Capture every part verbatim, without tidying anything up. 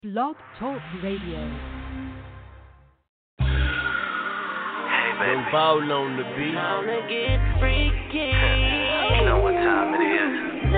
Blog Talk Radio. Hey, baby. Young Ball on the beat. Wanna get freaky. You know what time it is.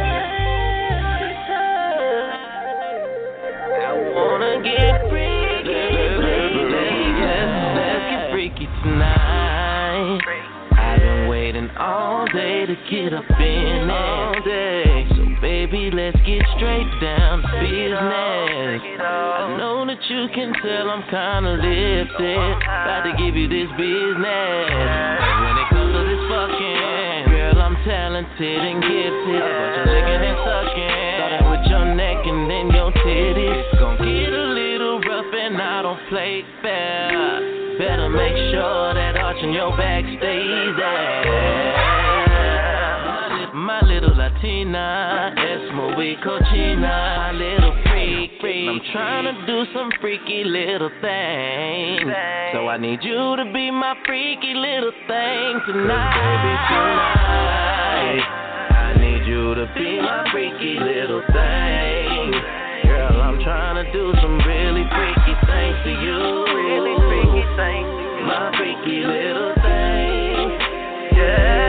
I wanna get freaky. Let's, let's get freaky tonight. I've been waiting all day to get up in all day. So baby, let's get straight down to business. I know that you can tell I'm kinda lifted. About to give you this business. When it comes to this fucking, girl, I'm talented and gifted. But you're licking and sucking. Starting with your neck and then your titties. Gon' get a little rough and I don't play fair. Better make sure that arch in your back stays there. My little Latina, es muy cochina, little freak, freak. I'm trying to do some freaky little things, so I need you to be my freaky little thing tonight. Baby, tonight, I need you to be my freaky little thing. Girl, I'm trying to do some really freaky things to you. Really freaky things to you. My freaky little thing. Yeah.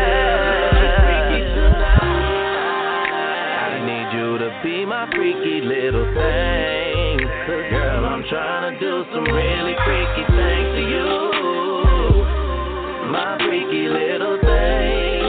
Be my freaky little thing. Girl, I'm trying to do some really freaky things to you. My freaky little thing.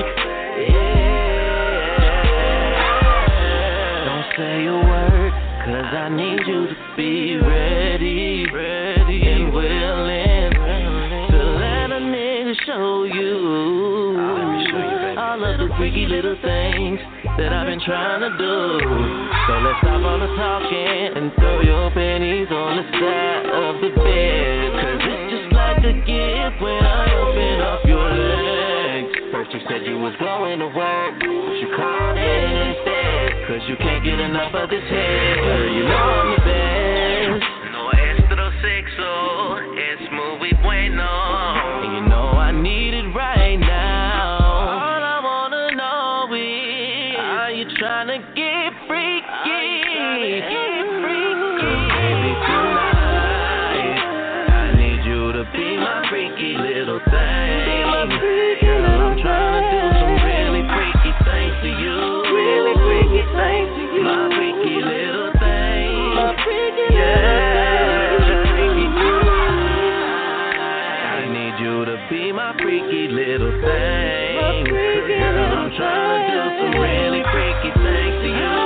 Yeah. Don't say a word, cause I need you to be ready, ready and willing to let a nigga show you all of the freaky little things that I've been trying to do. So let's stop all the talking and throw your panties on the side of the bed. Cause it's just like a gift when I open up your legs. First you said you was going to work, but you called in instead. Cause you can't get enough of this head. Girl, you know I'm the best. No estro sexo, es muy bueno. And you know I need it right now. All I wanna know is, are you trying to get freaky? Get freaky. Baby, tonight, I need you to be my freaky little thing. Girl, I'm trying to do some really freaky things to you. Really freaky things to you. My freaky little thing. My freaky yeah. Little freaky tonight. I need you to be my freaky little thing. Girl, I'm trying to do some really freaky things to you.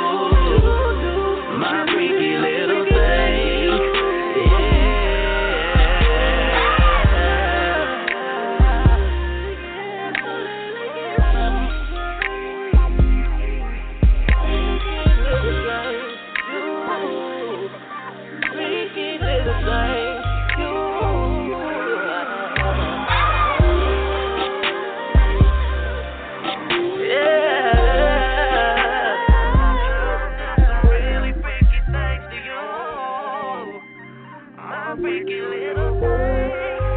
My freaky little thing. Yeah. Freaky little thing. Freaky little thing.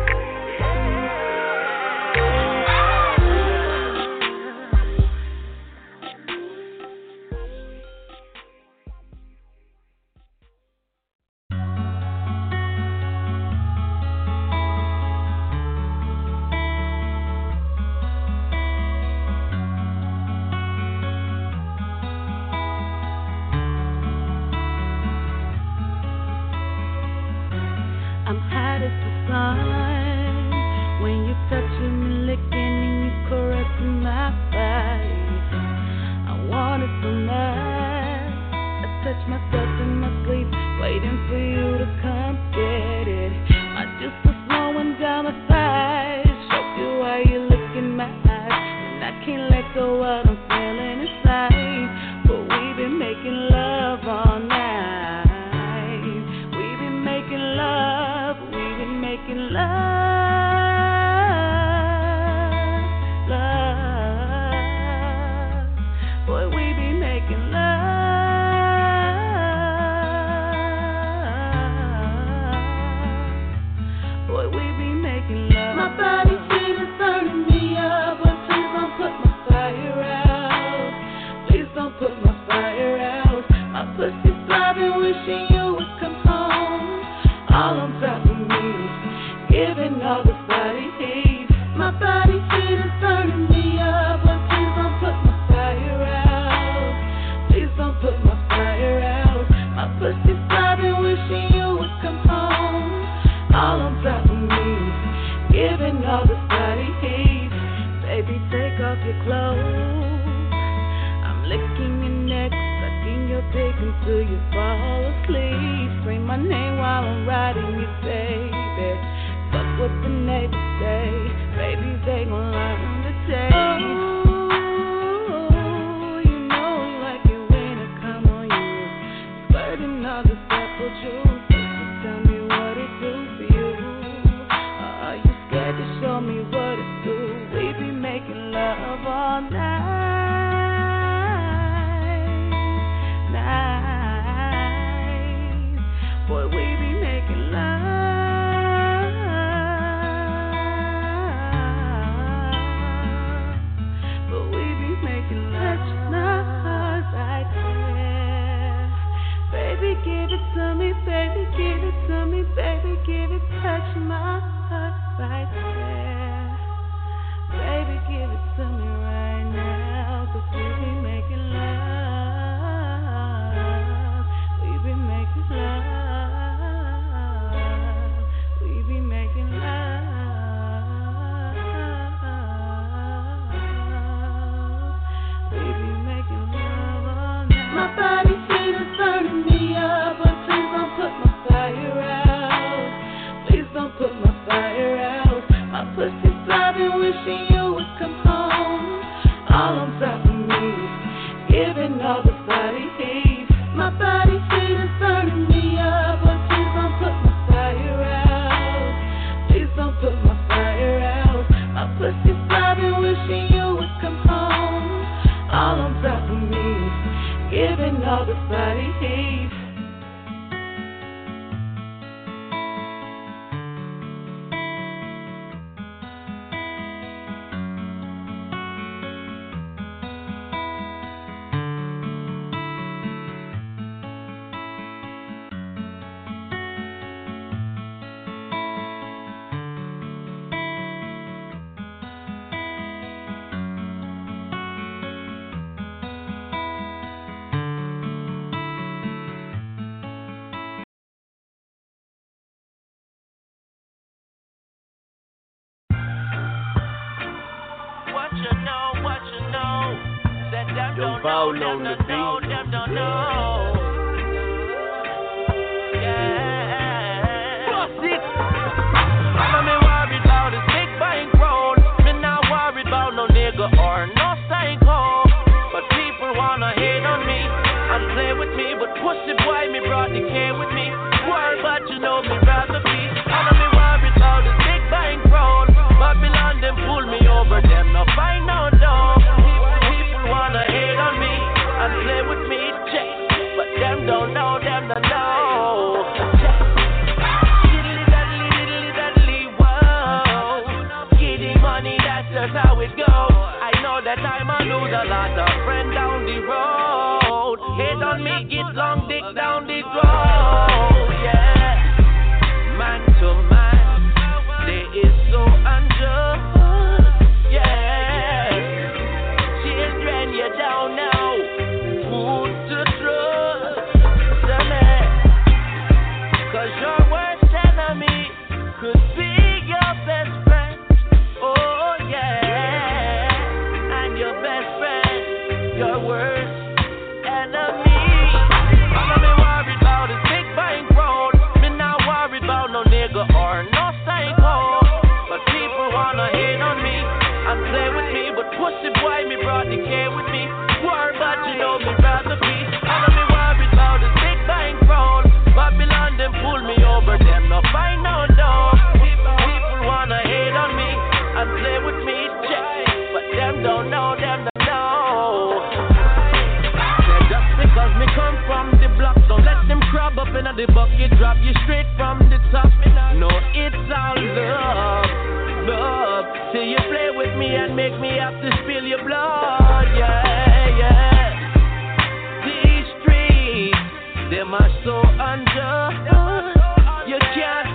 I'm hot as the sun when you're touching me, licking and you caressing my body. I want it so much. I touch myself in my sleep, waiting for you to come get it. My juice is flowing down my thighs. Show you why you look in my eyes, and I can't let go what I'm feeling inside. But we've been making love all night. We've been making love. Making love. all on top of me, giving all the body heat. My body heat is turning me up, but please don't put my fire out. Please don't put my fire out. My pussy's throbbing, wishing you would come home. All on top of me, giving all the body heat. Baby, take off your clothes. I'm licking your neck, sucking your dick until you fall asleep. Scream my name while I'm riding you, baby. Fuck what the neighbors say, baby, they gon' learn to take. Oh, you know you like it when I come on you, squirting all this apple juice. Just tell me what it do for you. Are you scared to show me what it do? We be making love all night, night. Boy, we be making love. Give it to me, baby, give it to me, baby, give it, touch my heart right there. Baby, give it to me right now, 'cause we be making love, we be making love, we be making love, we be making love all night. My body heat is burning me. Put my fire out. Please don't put my fire out. My pussy's throbbing, wishing you would come home. All on top of me, giving all the body heat. My body heat is burning me up, but please don't put my fire out. Please don't put my fire out. My pussy's throbbing, wishing you would come home. All on top of me, giving all the body heat. Them bowl on the beat. Them don't know. Yeah. Bust it. I'm me worried about this big bankroll. Me not worried about no nigga or no psycho. But people wanna hate on me and play with me. But pussy boy, me brought the K with me. Worry, but you know me rather be. I'm me worried about this big bankroll. Babylon them pull me over. Them no find no door. Wanna hate on me and play with me, check. But them don't know, them don't know. Diddly daddly, diddly daddly, whoa. Getting money, that's just how it goes. I know that I'm a loser, lot of friends down the road. Hate on me, get long dick down the road, yeah. Man to man, they is so unjust, yeah. You down now, food to trust, man. 'Cause your worst enemy could be your best friend, oh yeah. And your best friend, your worst enemy. I'm me worried about this big bankroll. Me not worried about no nigga or no psycho. But people wanna hate on me and play with me. But pussy boy, me brought the K with me. War, but you know me rather be. I'm me worried about this big bankroll. Babylon them pull me over. Them no find no door. People, people wanna hate on me and play with me, check. But them don't know, them don't know. Say just because me come from the block, don't let them crab up in the bucket, drop you straight from the top. No, it's all love, love. Till you play with me and make me have to spill your blood, yeah, yeah. These streets, them are so unjust. You can't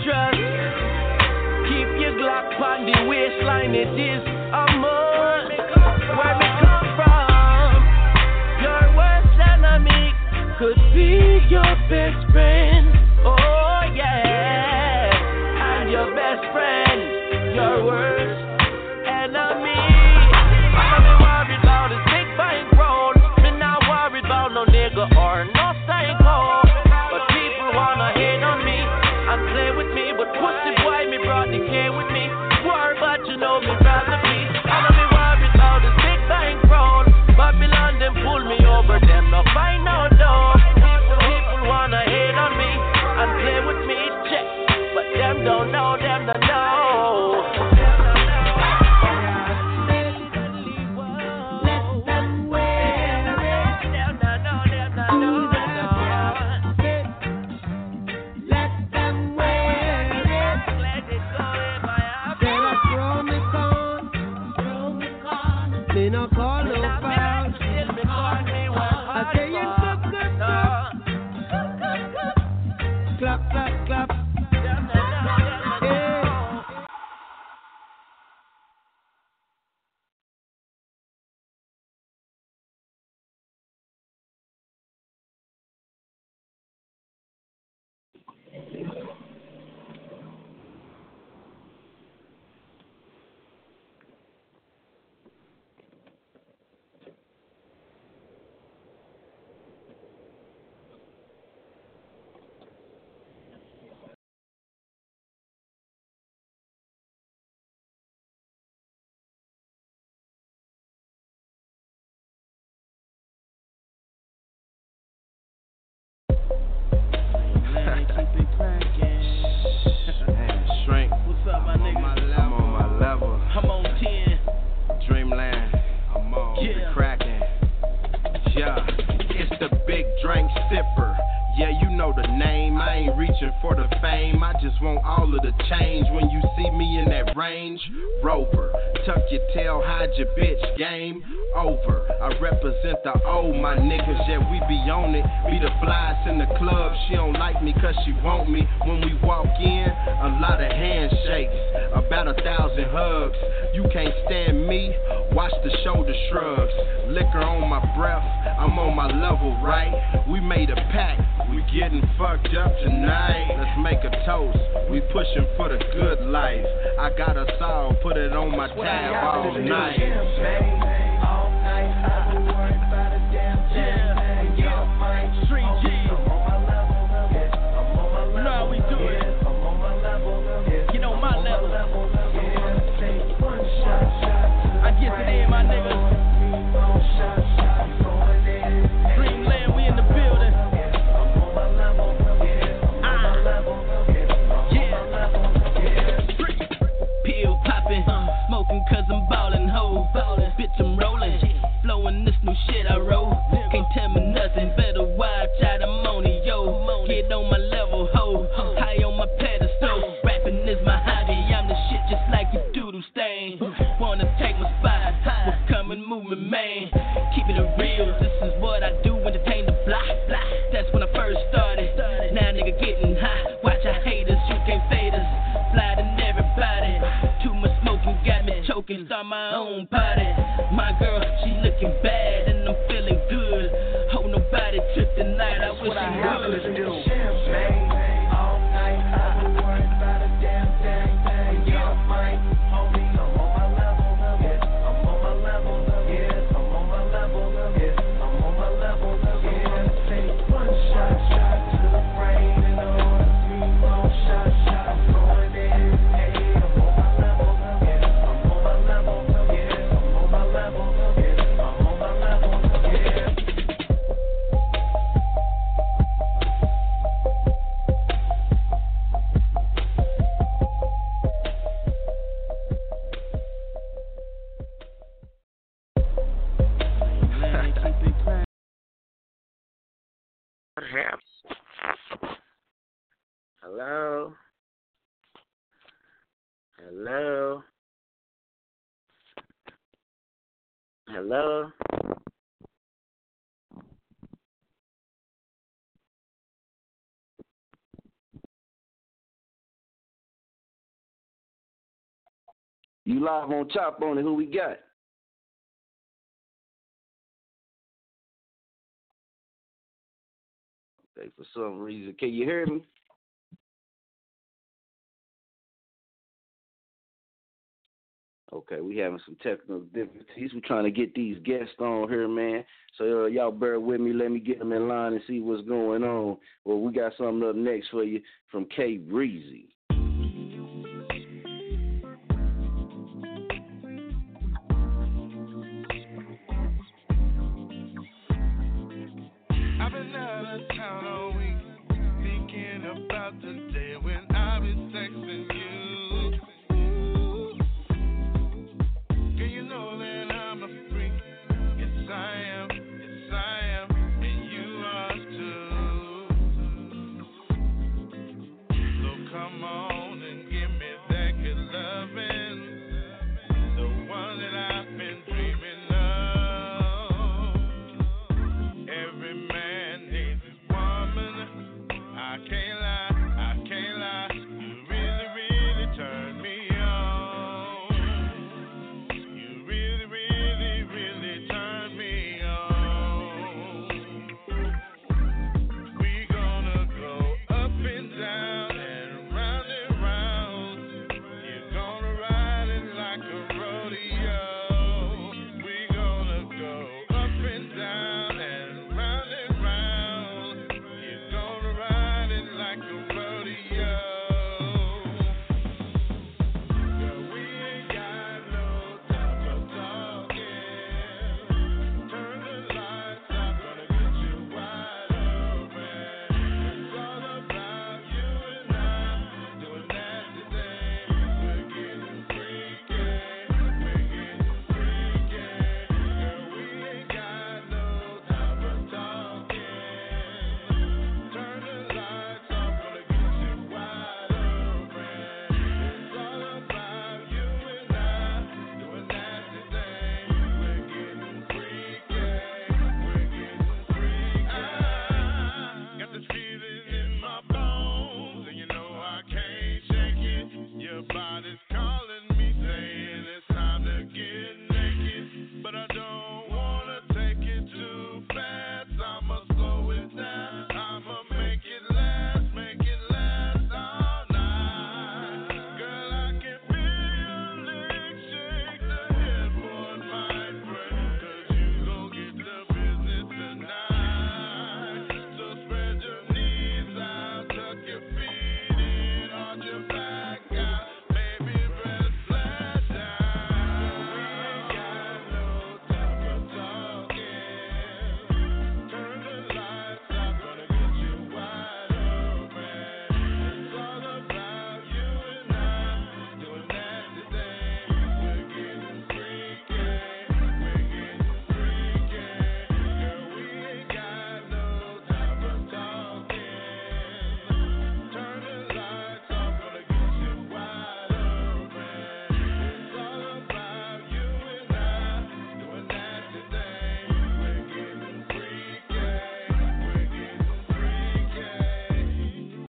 is a more where we come from. Your worst enemy could be your best friend. Oh yeah, and your best friend, your worst enemy. I'm not worried about this big bank road. Me not worried about no nigga or no psycho. But people wanna hate on me and play with me. But pussy boy, me brought the K with me. War, but you know me rather be. I'm not worried about this big bank road. Babylon them pull me over, them no find no door. People wanna hate on me and play with me, check. But them don't know, them don't know. Rover, tuck your tail, hide your bitch, game over. I represent the O, my niggas, yeah, we be on it. Be the flies in the club, she don't like me cause she want me. When we walk in, a lot of handshakes, about a thousand hugs. You can't stand me, watch the shoulder shrugs. Liquor on my breath, I'm on my level, right? We made a pact, we getting fucked up tonight. Let's make a toast, we pushing for the good life. I got us all, put it on my tab all night. All night, I don't worry about a damn thing. Yeah, yeah. Street G. I'm on my level, I'm on my level. You know how we do it. I'm on my level, get on my level. I get it in, my niggas. Dreamland, we in the building. Smoking cause I'm ballin', ho. Bitch, I'm rollin', flowin' this new shit I roll. Can't tell me nothing, better watch out, I'm on it, yo. Get on my level, ho. High on my pedestal. Rapping is my hobby, I'm the shit just like you doodle stain. Wanna take my spot, well, come and move me, man. Keep it real, this is what I do, entertain the block, block. That's when I first started, now nigga getting high. Watch our haters, you can't fade us. Fly to everybody, too much smoking got me choking, start my own party. My girl, she looking bad and I'm feeling good. Hope nobody trip tonight, I wish I would. Champagne, all night, I don't worry about a damn thing. Yeah, Mike, homie, I'm on my level. Yeah, I'm on my level. Yeah, I'm on my level. Yeah, I'm on my level. Yeah, take one shot, shot to the brain and on three more shots, shots going in. Hey, I'm on my level. Yeah, I'm on my level. Yeah, I'm on my level. Yeah, I'm on my level. Yeah. Hello? Hello? Hello? You live on Chop On It. Who we got? Okay, for some reason. Can you hear me? Okay, we having some technical difficulties. We're trying to get these guests on here, man. So uh, y'all bear with me. Let me get them in line and see what's going on. Well, we got something up next for you from K Breezy. I've been out of town all week, thinking about the day when I've been texting you. Girl, you know that I'm a freak. Yes, I am. Yes, I am. And you are too. So come on and give me that good loving, the one that I've been dreaming of. Every man needs his woman. I can't lie. I can't lie. You really, really turn me on. You really, really, really turn me on. We gonna go up and down and round and round. You're gonna ride it like a rodeo. We gonna go up and down and round and round. You're gonna ride it like a rodeo. Girl, we ain't got no time for talking. Turn the lights off, gonna get you wide open. It's all about you and I, doing that today. We're getting freaky, we're getting freaky. Girl, we ain't got no time for talking. Turn the lights off, gonna get you wide open. It's all about you and I, doing that today. We're getting freaky, we're getting freaky. I got this feeling in my bones, and you know I can't shake it. Your body's calling me, saying it's time to get naked, but I don't wanna take it too fast. I'ma slow it down. I'ma make it last, make it last all night. Girl, I can feel your legs shake, the headboard might break, 'cause you gon' get the business tonight. So spread your knees out, tuck your feet in, arch your back out, baby, press flat down. We ain't got no time for talking. Turn the lights off, gonna get you wide open. It's all about you and I, doing that today. We're getting freaky, we're getting freaky. Girl, we ain't got no time for talking. Turn the lights off, gonna get you wide open. It's all about you and I, doing that today. We're getting freaky, we're getting freaky.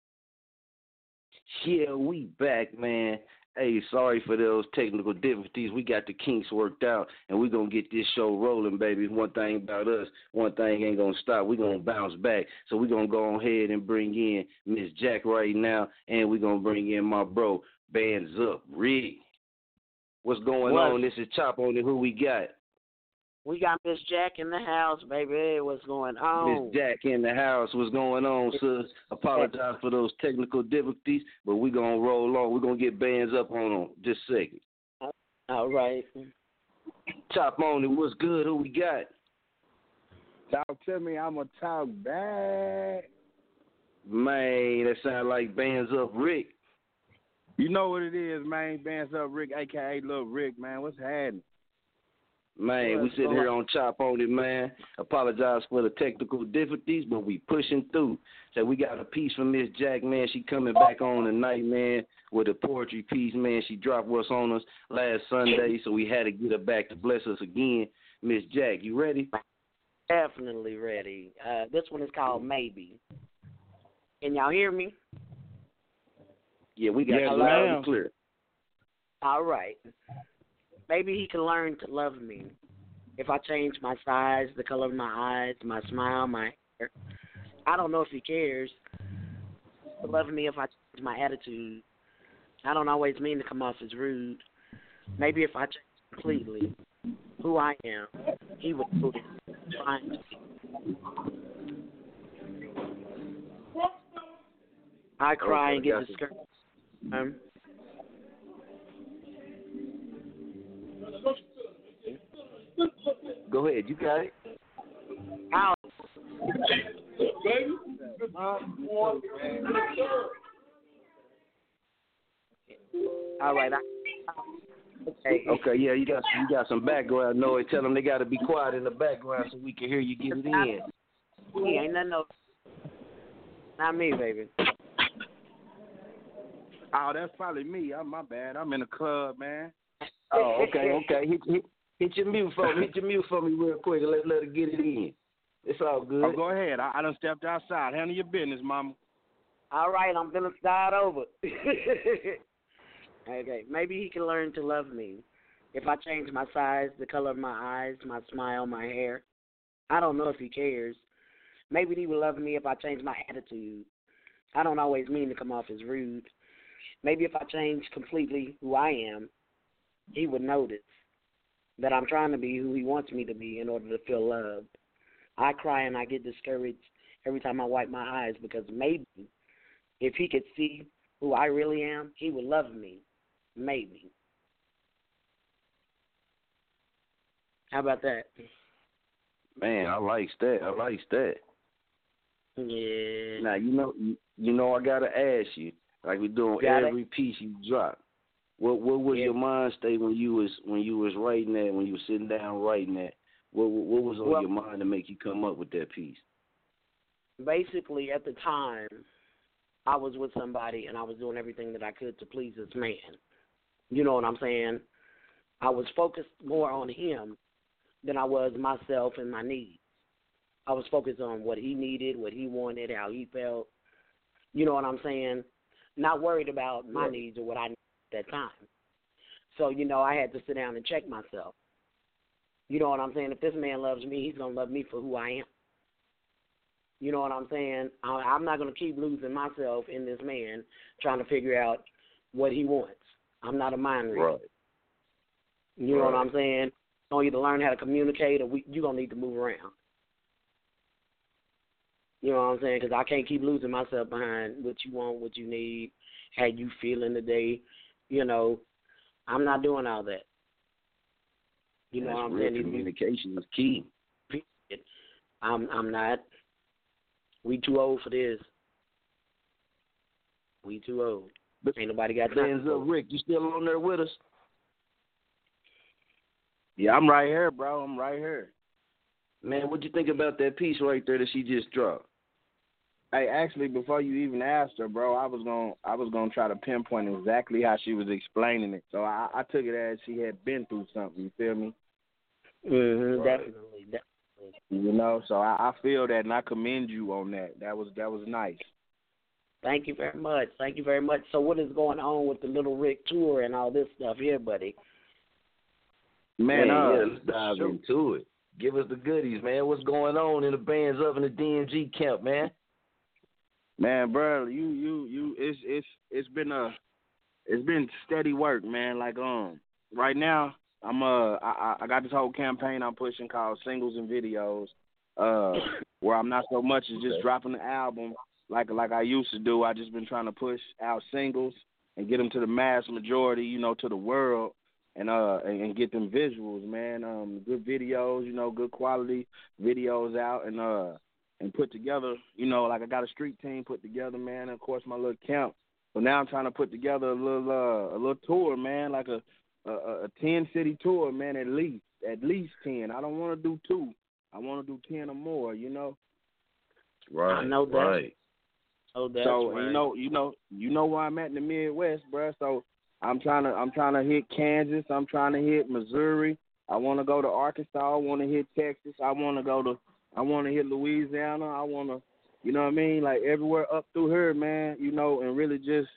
Yeah, we back, man. Hey, sorry for those technical difficulties. We got the kinks worked out, and we're going to get this show rolling, baby. One thing about us, one thing ain't going to stop. We're going to bounce back. So we're going to go ahead and bring in Miss Jack right now, and we're going to bring in my bro, Bands Up, Rick. What's going What? on? This is Chop On It. Who we got? We got Miss Jack in the house, baby. Hey, what's going on? Miss Jack in the house. What's going on, sis? Apologize for those technical difficulties, but we're going to roll on. We're going to get Bands Up on them. Just a second. All right. Chop On It. What's good? Who we got? Talk to me, I'ma talk back. Man, that sound like Bands Up Rick. You know what it is, man. Bands Up Rick, a k a. Lil Rick, man. What's happening? Man, we sitting here on Chop On It, man. Apologize for the technical difficulties, but we pushing through. So we got a piece from Miss Jack, man. She coming back on tonight, man, with a poetry piece, man. She dropped what's on us last Sunday, so we had to get her back to bless us again. Miss Jack, you ready? Definitely ready. Uh, this one is called Maybe. Can y'all hear me? Yeah, we got Yes, you loud ma'am. and clear. All right. Maybe he can learn to love me if I change my size, the color of my eyes, my smile, my hair. I don't know if he cares to love me if I change my attitude. I don't always mean to come off as rude. Maybe if I change completely who I am, he would do it. Fine. I cry Okay, and get gotcha. discouraged. Um, Go ahead, you got it. How? All right. I, okay. Okay, yeah, you got you got some background noise. Tell them they got to be quiet in the background so we can hear you get it in. He ain't nothing else. Not me, baby. Oh, that's probably me. I'm my bad. I'm in the club, man. Oh, okay, okay. Hit, hit, hit your mute for me. Hit your mute for me real quick and let let her get it in. It's all good. Oh, go ahead. I, I done stepped outside. Handle your business, mama. All right, I'm gonna start over. Okay, maybe he can learn to love me if I change my size, the color of my eyes, my smile, my hair. I don't know if he cares. Maybe he would love me if I change my attitude. I don't always mean to come off as rude. Maybe if I change completely who I am, he would notice that I'm trying to be who he wants me to be in order to feel loved. I cry and I get discouraged every time I wipe my eyes because maybe if he could see who I really am, he would love me. Maybe. How about that? Man, I likes that. I likes that. Yeah. Now you know you, you know I gotta ask you, like we do on Got every it. piece you drop. What what was Yeah. your mind state when you was when you was writing that, when you was sitting down writing that? What what, what was on Well- your mind to make you come up with that piece? Basically, at the time, I was with somebody and I was doing everything that I could to please this man. You know what I'm saying? I was focused more on him than I was myself and my needs. I was focused on what he needed, what he wanted, how he felt. You know what I'm saying? Not worried about my Right. needs or what I needed at that time. So, you know, I had to sit down and check myself. You know what I'm saying? If this man loves me, he's going to love me for who I am. You know what I'm saying? I, I'm not going to keep losing myself in this man trying to figure out what he wants. I'm not a mind reader. Right. You know what Right. I'm saying? So either learn how to communicate or we, you're going to need to move around. You know what I'm saying? Because I can't keep losing myself behind what you want, what you need, how you feeling today. You know, I'm not doing all that. You know That's what I'm real. saying? Communication is key. I'm I'm not. We too old for this. We too old. But Ain't nobody got time. Bands up, Rick. You still on there with us? Yeah, I'm right here, bro. I'm right here. Man, what'd you think about that piece right there that she just dropped? Hey, actually, before you even asked her, bro, I was gonna I was gonna try to pinpoint exactly how she was explaining it. So I, I took it as she had been through something. You feel me? Mm-hmm, Right. definitely, definitely. You know, so I, I feel that, and I commend you on that. That was that was nice. Thank you very much. Thank you very much. So what is going on with the Little Rick tour and all this stuff here, buddy? Man, Man, uh, yeah, let's dive shoot. into it. Give us the goodies, man. What's going on in the Bands Up in the D M G camp, man? Man, bro, you you you it's it's it's been a it's been steady work, man. Like um right now I'm uh I I got this whole campaign I'm pushing called Singles and Videos, uh where I'm not so much as just Okay. dropping the album like like I used to do. I just been trying to push out singles and get them to the mass majority, you know, to the world, and uh and, and get them visuals, man. Um, good videos, you know, good quality videos out, and uh. and put together, you know, like I got a street team put together, man, and of course my little camp. So now I'm trying to put together a little uh, a little tour, man, like a a, a ten city tour, man, at least at least ten. I don't want to do two. I want to do ten or more, you know. Right. I know that. Right. Oh, that's so right. you know, you know, you know where I'm at in the Midwest, bruh. So I'm trying to I'm trying to hit Kansas. I'm trying to hit Missouri. I want to go to Arkansas. I want to hit Texas. I want to go to I want to hit Louisiana. I want to, you know what I mean, like everywhere up through here, man, you know, and really just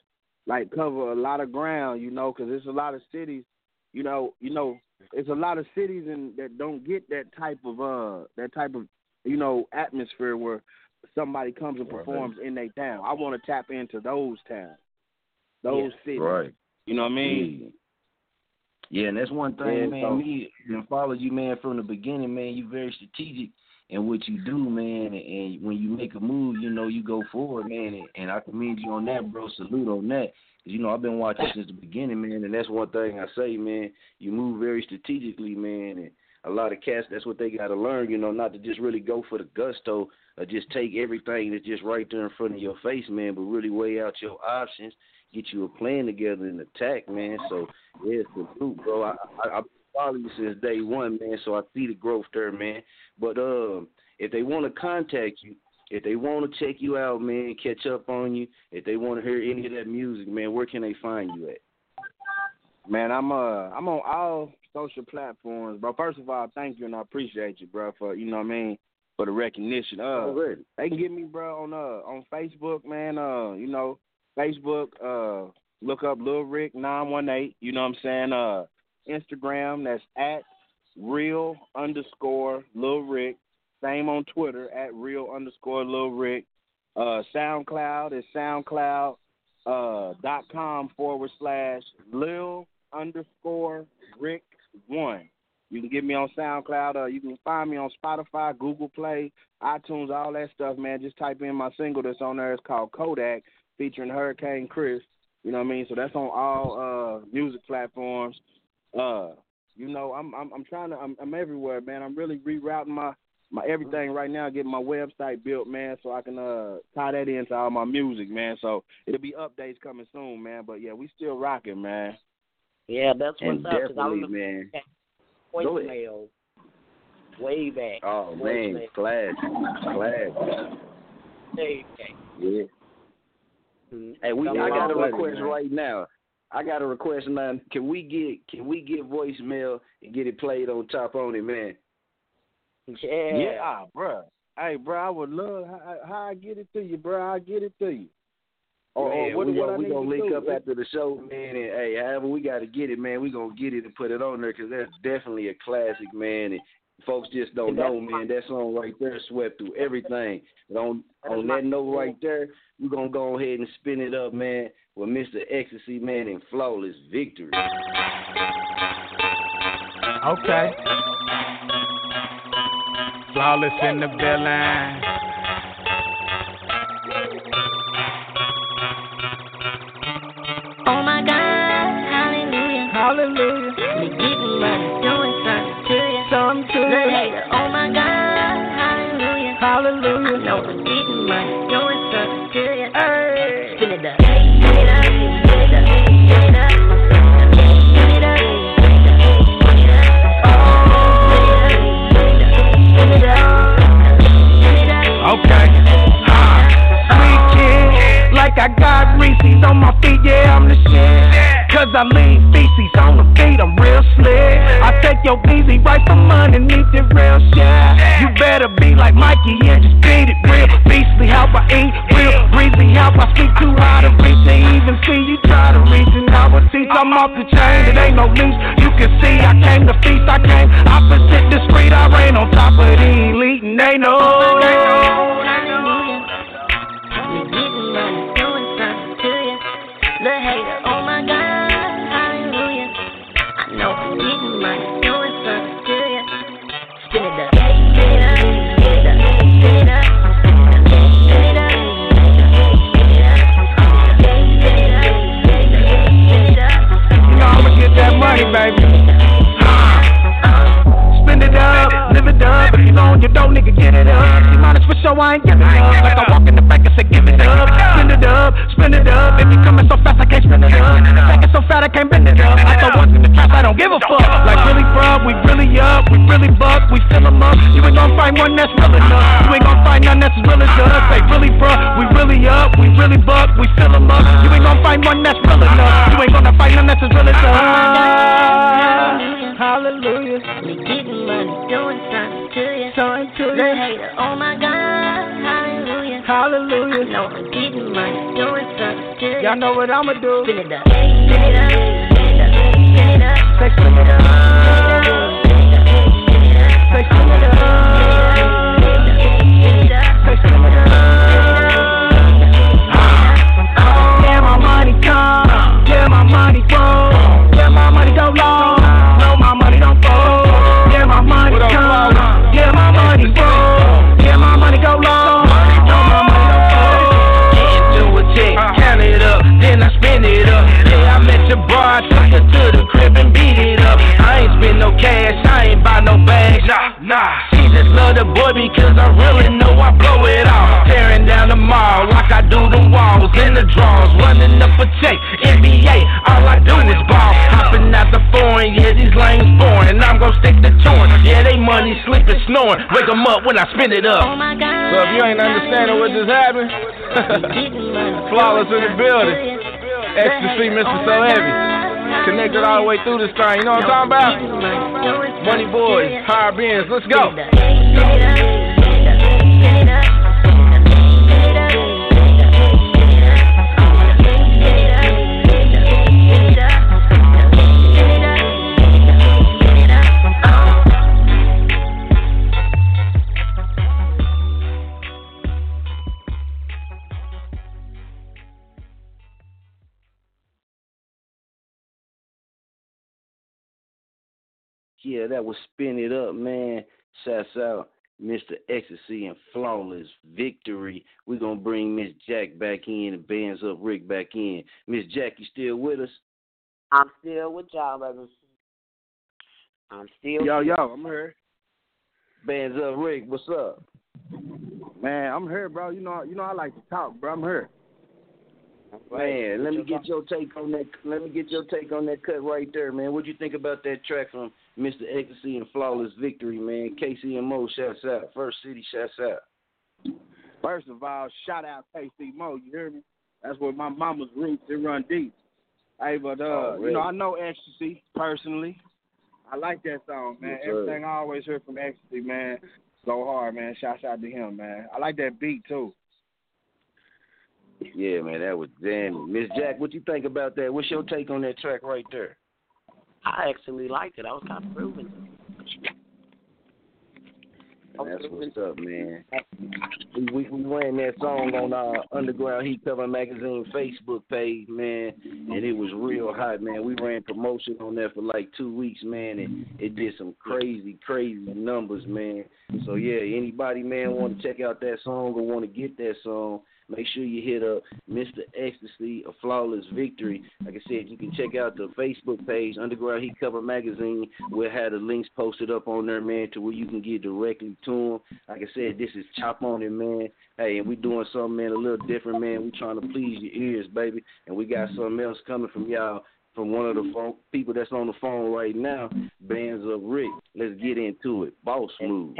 like cover a lot of ground, you know, because there's a lot of cities, you know, you know, it's a lot of cities in, that don't get that type of uh that type of you know atmosphere where somebody comes and performs right. in their town. I want to tap into those towns, those yeah. cities. Right. You know what I mean? Yeah, and that's one thing, yeah, man. so, me and follow you, man, from the beginning, man. You very strategic in what you do, man. And, and when you make a move, you know, you go forward, man. And, and I commend you on that, bro. Salute on that. Cause, you know, I've been watching since the beginning, man. And that's one thing I say, man. You move very strategically, man. And a lot of cats, that's what they got to learn, you know, not to just really go for the gusto or just take everything that's just right there in front of your face, man, but really weigh out your options, get you a plan together and attack, man. So, yeah, salute, bro. I, I, I follow you since day one, man, so I see the growth there, man. But um, if they want to contact you, if they want to check you out, man, catch up on you, if they want to hear any of that music, man, where can they find you at? Man, I'm uh I'm on all social platforms, bro. First of all, thank you and I appreciate you, bro, for you know what I mean, for the recognition. Uh, oh, they can get me, bro, on uh on Facebook, man. Uh, you know, Facebook. Uh, look up Lil Rick nine one eight. You know what I'm saying? Uh, Instagram. That's at real underscore Lil Rick. Same on Twitter at real underscore Lil Rick. Uh, SoundCloud is SoundCloud uh dot com forward slash Lil underscore Rick one. You can get me on SoundCloud. Uh, you can find me on Spotify, Google Play, iTunes, all that stuff, man. Just type in my single that's on there. It's called Kodak, featuring Hurricane Chris. You know what I mean? So that's on all uh music platforms. Uh, you know, I'm I'm I'm trying to I'm, I'm everywhere, man. I'm really rerouting my my everything right now, getting my website built, man, so I can uh tie that into all my music, man. So it'll be updates coming soon, man. But yeah, we still rocking, man. Yeah, that's what's and up. Definitely, man. Voicemail, way back. Oh man, glad, glad. Hey, yeah. Mm-hmm. Hey, we. I got a request right now. I got a request now. Can we get Can we get voicemail and get it played on top on it, man? Yeah, yeah, bro. Hey, bro, I would love how, how I get it to you, bro. I get it to you. Or, man, or what, we what gonna, I we gonna link do, up man. after the show, man. And hey, however we got to get it, man, we gonna get it and put it on there because that's definitely a classic, man. And folks just don't know, man. That song right there swept through everything. But on on that note right there, we're gonna go ahead and spin it up, man, with Mister Ecstasy, man, and Flawless Victory. Okay. Flawless in the building. Oh my God, hallelujah, hallelujah. Me getting money, doing something to you, something to the hater. Oh my God, hallelujah, hallelujah. I know I'm getting money, doing something to you. Hey, spin it up, spin it up, spin it up, spin it up, spin it up, spin it up. Okay. Ah, sweet kid, like I got Reese's on my feet, yeah, I'm the shit. Cause I lean feces on the feet, I'm real slick. I take your easy right from underneath the real shit. You better be like Mikey and just beat it real. Beastly how I eat, real breezy how I speak too hard to reach. They even see you try to reach and I would teach. I'm off the chain, it ain't no leash. You can see I came to feast, I came opposite the street. I reign on top of the elite and they know, they know. The hater, oh my God, hallelujah. I know I'm getting money, doing something to you. Spin it up, spin it up, spin it up, spin it up, spin it up, spin it up, spin it up. You know I'ma get that money, baby. Spend it up, live it up. If you know you don't, nigga, get it up. You honest for sure, I ain't giving up. Like I walk in the back and say, give it up. Spend it up, spend it up. If you coming so fast, I can't spend it up. Stacking so fat, I can't bend it up. I throw ones in the trash, I don't give a fuck. Like really, bruh, we really up, we really buck, we fill them up. You ain't gonna find one that's real enough. You ain't gonna find none that's as real as us. Say really, bruh, we really up, we really buck, we fill them up. You ain't gonna find one that's real enough. You ain't gonna find none that's as real as us. Hallelujah. Me getting money, doing something to you. Something to you. The hater, oh my God, hallelujah. Hallelujah. I know I'm getting money, doing something to you. Y'all know what I'ma do. Spin it up, spin it up, spin it up, spin it up, Say spin it up. Say spin it up. Say spin it up. Yeah, my money come. Yeah, my money grow. Yeah, my money go long. No, my money don't fold. Yeah, my money come. Yeah, my money grow. Yeah, my money go long. No, my money don't fold. Get into a check, count it up, then I spend it up. Yeah, I met your bar, took her to the crib and beat it up. I ain't spend no cash, I ain't buy no bags. Nah, nah. She just love the boy because I really know I blow it all. Tearing down the mall like I do the walls and the draws. Running up a check, N B A, all I do is ball. Hopping out the foreign, yeah, these lanes foreign. I'm gon' stick to touring. Yeah, they money sleeping, snoring. Wake them up when I spin it up. oh my God. So if you ain't understanding what just happened, Flawless in the building. Ecstasy, Mister So Heavy. Connected all the way through this thing. You know what I'm talking about? Money Boys, Higher Beings. Let's go. Yeah, that was Spin It Up, man. Shouts out Mister Ecstasy and Flawless Victory. We're going to bring Miss Jack back in and Bands Up Rick back in. Miss Jack, you still with us? I'm still with y'all, baby. I'm still. Yo, yo, I'm here. Bands Up Rick, what's up? Man, I'm here, bro. You know, you know I like to talk, bro. I'm here. Man, let me get your take on that. Let me get your take on that cut right there, man. What'd you think about that track from Mister Ecstasy and Flawless Victory, man? K C M O, shouts out. First City, shouts out. First of all, shout out K C M O. You hear me? That's where my mama's roots. They run deep. Hey, but uh, oh, really? you know, I know Ecstasy personally. I like that song, man. Yes, Everything I always heard from Ecstasy, man. Go hard, man. Shouts out to him, man. I like that beat too. Yeah, man, that was damn. Miss Jack, what you think about that? What's your take on that track right there? I actually liked it. I was kind of grooving. That's what's up, man. We, we we ran that song on our Underground Heat Cover Magazine Facebook page, man, and it was real hot, man. We ran promotion on that for like two weeks, man, and it did some crazy, crazy numbers, man. So, yeah, anybody, man, want to check out that song or want to get that song, make sure you hit up Mister Ecstasy, A Flawless Victory. Like I said, you can check out the Facebook page, Underground Heat Cover Magazine. We'll have the links posted up on there, man, to where you can get directly to them. Like I said, this is Chop On It, man. Hey, and we doing something, man, a little different, man. We trying to please your ears, baby. And we got something else coming from y'all, from one of the phone, people that's on the phone right now, Bands Up Rick. Let's get into it. Boss Move.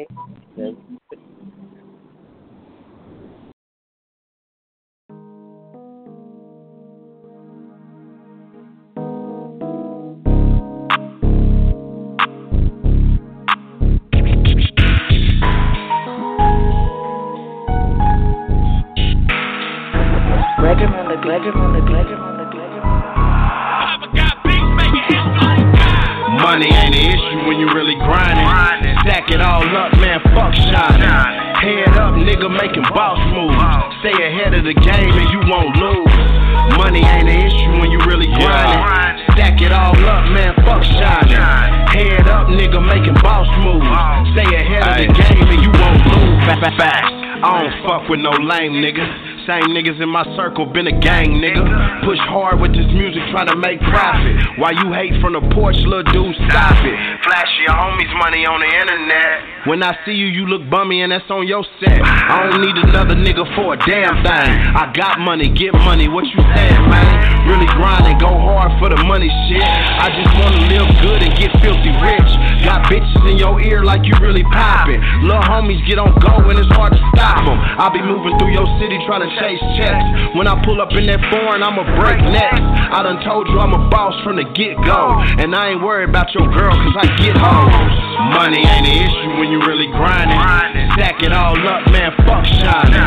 Money ain't an issue when you really grinding. Stack it all up, man, fuck shining. Head up, nigga, making boss moves. Stay ahead of the game and you won't lose. Money ain't an issue when you really grinding. Stack it all up, man, fuck shining. Head up, nigga, making boss moves. Stay ahead of the game and you won't lose. Facts. I don't fuck with no lame nigga. Same niggas in my circle, been a gang, nigga. Push hard with this music, trying to make profit. While you hate from the porch, little dude, stop it. Flash your homies money on the internet. When I see you, you look bummy and that's on your set. I don't need another nigga for a damn thing. I got money, get money, what you saying, man? Really grinding, go hard for the money shit. I just wanna live good and get filthy rich. Got bitches in your ear like you really poppin'. Little homies get on go and it's hard to stop them. I be moving through your city trying to chase checks. When I pull up in that foreign, I'ma break necks. I done told you I'm a boss from the get-go. And I ain't worried about your girl cause I get hoes. Money ain't an issue when you really grinding. Stack it all up, man, fuck shining.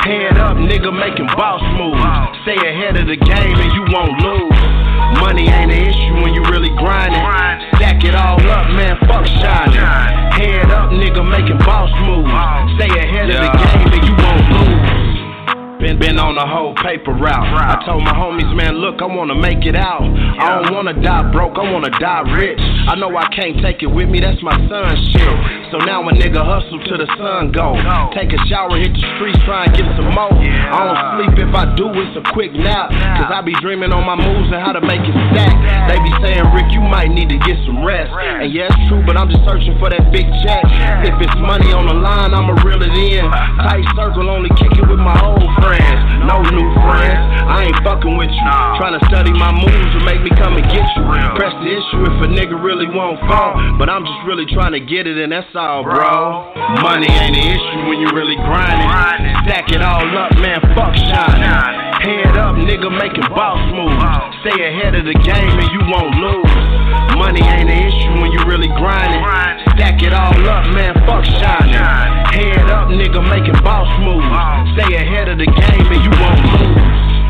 Head up, nigga, making boss moves. Stay ahead of the game and you won't lose. Money ain't an issue when you really grinding. Stack it all up, man, fuck shining. Head up, nigga, making boss moves. Stay ahead yeah. of the game and you won't lose. Been, been on the whole paper route. I told my homies, man, look, I wanna make it out. I don't wanna die broke, I wanna die rich. I know I can't take it with me, that's my son's shit. So now a nigga hustle till the sun go. Take a shower, hit the streets, try and get some more. I don't sleep, if I do, it's a quick nap. Cause I be dreaming on my moves and how to make it stack. They be saying, Rick, you might need to get some rest. And yeah, it's true, but I'm just searching for that big check. If it's money on the line, I'ma reel it in. Tight circle, only kick it with my old friends. No new friends, I ain't fucking with you. Trying to study my moves will make me come and get you. Press the issue if a nigga really won't fall. But I'm just really trying to get it and that's all, bro. Money ain't an issue when you really grinding. Stack it all up, man, fuck shining. Head up, nigga, making boss moves. Stay ahead of the game and you won't lose. Money ain't an issue when you really grinding. Stack it all up, man, fuck shining. Head up, nigga, making boss moves. Stay ahead of the game and you won't lose.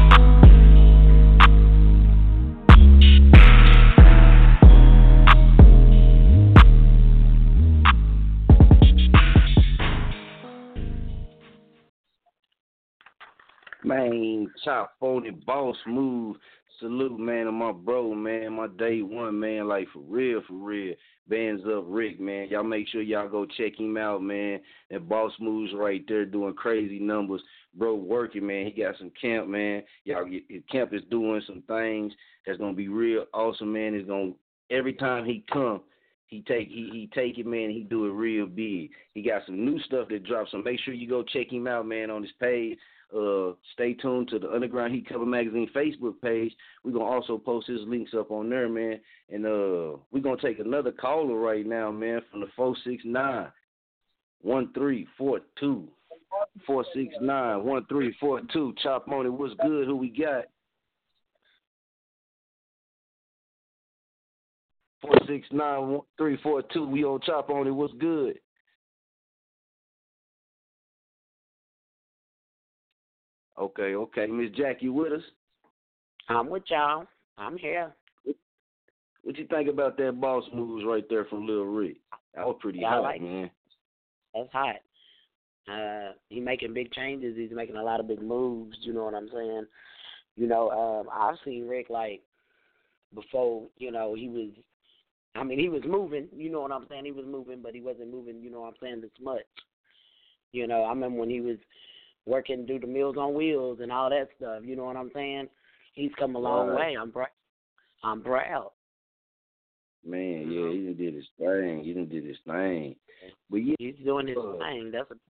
Man, Chop on it, boss move. Salute, man, to my bro, man, my day one, man, like for real, for real. Bands Up Rick, man. Y'all make sure y'all go check him out, man. That boss moves right there doing crazy numbers. Bro working, man. He got some camp, man. Y'all, his camp is doing some things that's gonna be real awesome, man. It's gonna every time he come, he take he he take it, man. He do it real big. He got some new stuff that drops, so make sure you go check him out, man, on his page. Uh, stay tuned to the Underground Heat Cover Magazine Facebook page. We're going to also post his links up on there, man. And uh, we're going to take another caller right now, man, from the four six nine, one three four two. four six nine, one three four two. Chop on it. What's good? Who we got? four six nine, one three four two. We on Chop on it. What's good? Okay, okay. Miss Jack, you with us? I'm with y'all. I'm here. What, what you think about that boss moves right there from Lil Rick? That was pretty yeah, hot, like man. That's hot. Uh, he making big changes. He's making a lot of big moves. You know what I'm saying? You know, um, I've seen Rick like before. You know, he was. I mean, he was moving. You know what I'm saying? He was moving, but he wasn't moving. You know what I'm saying? This much. You know, I remember when he was working, do the Meals on Wheels and all that stuff. You know what I'm saying? He's come a long right. way. I'm proud. I'm proud. Man, yeah, he done did his thing. He done did his thing. But yeah, he's doing his uh, thing. That's a.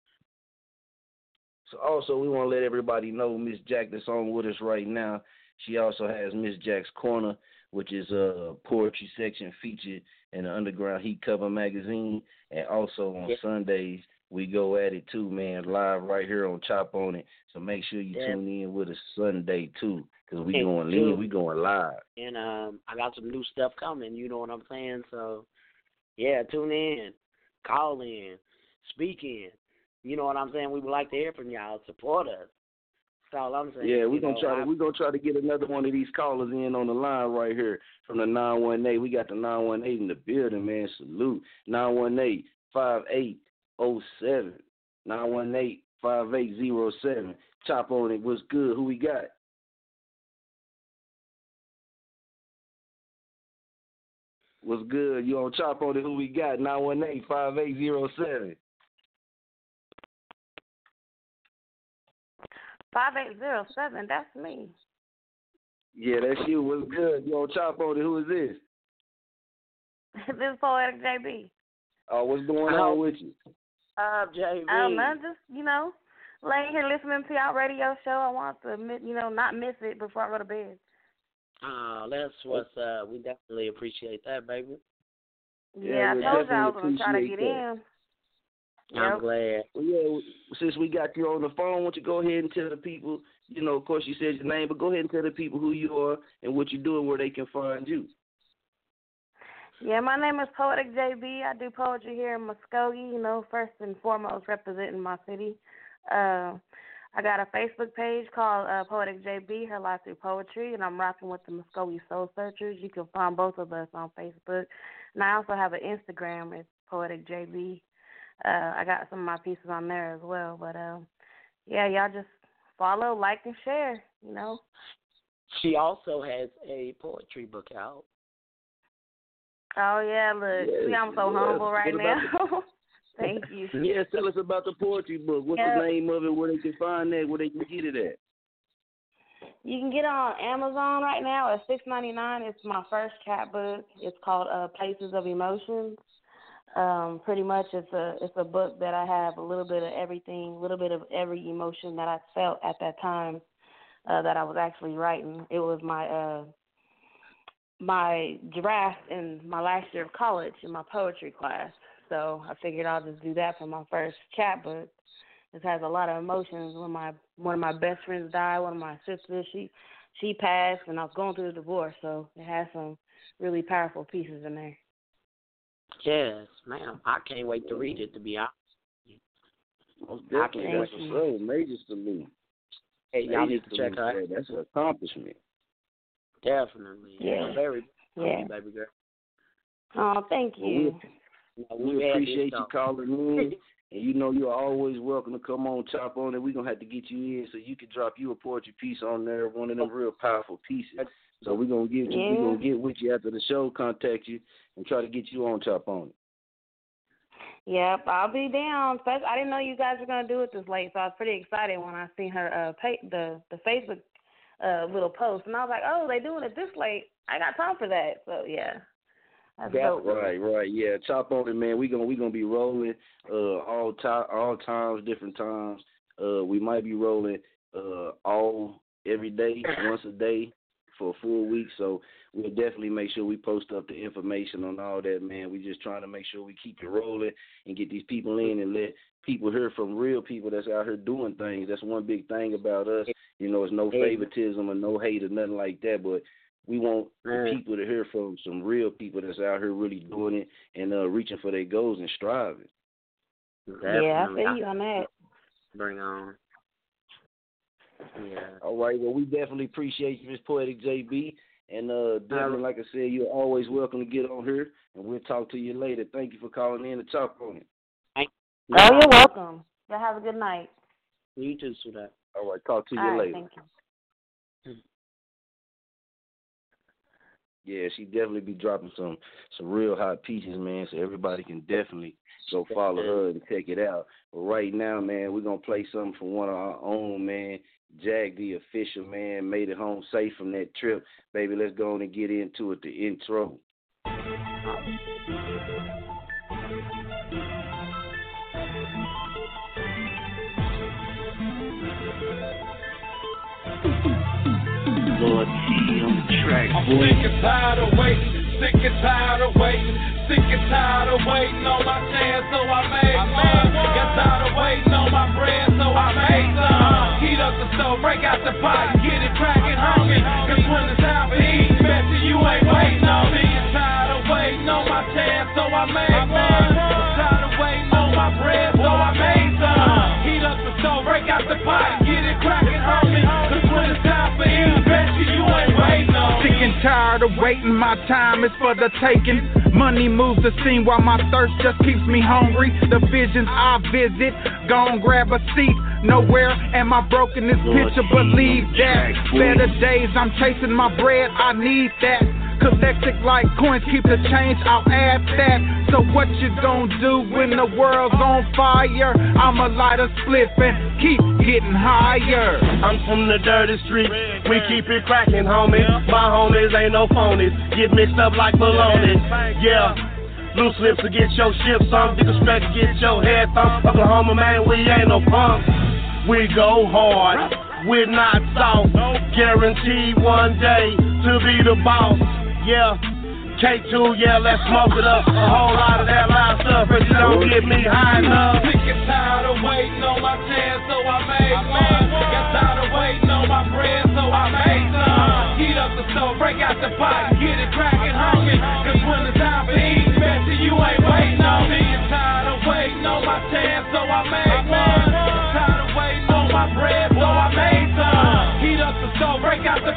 So also, we want to let everybody know Miss Jack that's on with us right now. She also has Miss Jack's Corner, which is a poetry section featured in the Underground Heat Cover Magazine. And also on yeah. Sundays, we go at it too, man, live right here on Chop On It. So make sure you yeah. tune in with us Sunday too, because we going in, we going live. And um, I got some new stuff coming, you know what I'm saying? So, yeah, tune in, call in, speak in. You know what I'm saying? We would like to hear from y'all. Support us. That's all I'm saying. Yeah, we're gonna know, try to I'm, we're gonna try to get another one of these callers in on the line right here from the nine one eight. We got the nine one eight in the building, man. Salute. nine one eight, five eight oh seven. nine one eight, five eight oh seven. Chop on it. What's good? Who we got? What's good? You on Chop on it? Who we got? nine one eight, five eight oh seven. five eight oh seven, that's me. Yeah, that's you. What's good? You on Chop on it? Who is this? This is Poetic J B. Oh, what's going Hello. on with you? Uh, J B. Um, I'm just, you know, laying here listening to y'all radio show. I want to, you know, not miss it before I go to bed. Oh, that's what's uh. We definitely appreciate that, baby. Yeah, Yeah, I told you I was definitely going to try to appreciate get that. in. I'm Yep. glad. Well, yeah, since we got you on the phone, why don't you go ahead and tell the people, you know, of course you said your name, but go ahead and tell the people who you are and what you do and where they can find you. Yeah, my name is Poetic J B. I do poetry here in Muskogee, you know, first and foremost representing my city. Uh, I got a Facebook page called uh, Poetic J B, Her Life Through Poetry, and I'm rocking with the Muskogee Soul Searchers. You can find both of us on Facebook. And I also have an Instagram. It's Poetic J B. Uh, I got some of my pieces on there as well. But, uh, yeah, y'all just follow, like, and share, you know. She also has a poetry book out. Oh, yeah, look. Yes, See, I'm so yes. humble right What about now. Thank you. Yeah, tell us about the poetry book. What's Yeah. the name of it? Where they can find that? Where they can get it at? You can get it on Amazon right now at six ninety-nine. It's my first chapbook. It's called uh, Places of Emotions. Um, pretty much, it's a it's a book that I have a little bit of everything, a little bit of every emotion that I felt at that time uh, that I was actually writing. It was my uh, my draft in my last year of college in my poetry class. So I figured I'll just do that for my first chapbook. It has a lot of emotions. When my one of my best friends died, one of my sisters, she she passed, and I was going through a divorce. So it has some really powerful pieces in there. Yes, ma'am. I can't wait to read it, to be honest. Most I definitely. can't That's wait. so major to me. Hey, y'all Major need to check me, her out. boy. That's an accomplishment. Definitely. Yeah. I'm very proud Yeah. of you, baby girl. Oh, thank Well, you. Now, We we had appreciate this you talk. calling in, and you know you're always welcome to come on Chop On It. We're going to have to get you in so you can drop you a poetry piece on there, one of them real powerful pieces. So we're going to get you, Yeah. we're going to get with you after the show, contact you, and try to get you on Chop On It. Yep, I'll be down. First, I didn't know you guys were gonna do it this late, so I was pretty excited when I seen her uh pay, the the Facebook uh little post, and I was like, oh, they doing it this late. I got time for that. So yeah, that's dope. Right, right, yeah. Chop On It, man. We're going we gonna be rolling uh, all, ti- all times, different times. Uh, we might be rolling uh, all every day, once a day, for a full week. So we'll definitely make sure we post up the information on all that, man. We just trying to make sure we keep it rolling and get these people in and let people hear from real people that's out here doing things. That's one big thing about us. You know, it's no favoritism or no hate or nothing like that, but we want the people to hear from some real people that's out here really doing it and uh, reaching for their goals and striving. Yeah, I feel you on that. Bring on. Yeah. All right. Well, we definitely appreciate you, Miss Poetic J B. And uh, definitely, like I said, you're always welcome to get on here, and we'll talk to you later. Thank you for calling in to talk on it. Oh, you're welcome. Y'all have a good night. You too, sweetheart. All right. Talk to you All right, later. thank you. Yeah, she definitely be dropping some some real hot pieces, man. So everybody can definitely go follow her and check it out. But right now, man, we're gonna play something from one of our own, man. Jack, the official, man, made it home safe from that trip. Baby, let's go on and get into it. The intro. Lord T on the track, I'm boy. sick and tired of waiting, sick and tired of waiting, sick and tired of waiting on my chance, so I made one. Got tired of waiting on my bread, so I made some. Heat up the stove, break out the pot, get it cracking, homie. Cause when it's time for eating, bet you you ain't waiting on me. I'm tired of waiting on my chance, so I made one. I'm tired of waiting on my bread, so I made some. Heat up the stove, break out the pot, get it cracking, homie. Cause when it's time for eating, bet you you ain't waiting on me. Sick and tired of waiting, my time is for the taking. Money moves the scene while my thirst just keeps me hungry. The visions I visit, gon' grab a seat. Nowhere am I broken this picture, believe that. Better days, I'm chasing my bread, I need that. Collected like coins, keep the change, I'll add that. So what you gon' do when the world's on fire? I'ma light a spliff and keep getting higher. I'm from the dirty street, we keep it cracking, homie. My homies ain't no phonies, get mixed up like baloney. Yeah, loose lips to get your ship sunk, disrespect to get your head thumped. Oklahoma, man, we ain't no punks. We go hard, we're not soft. Guaranteed one day to be the boss. Yeah, K two, yeah, let's smoke it up. A whole lot of that loud stuff, but you don't get me high enough. Sick and tired of waiting on my chance, so I made one. Got tired of waiting on my bread, so I made some. Heat up the stove, break out the pot, get it cracking, homie. Cause when it's time for eating, bet you you ain't waiting on me. I'm tired of waiting on my chance, so I made one. I'm tired of waiting on my bread,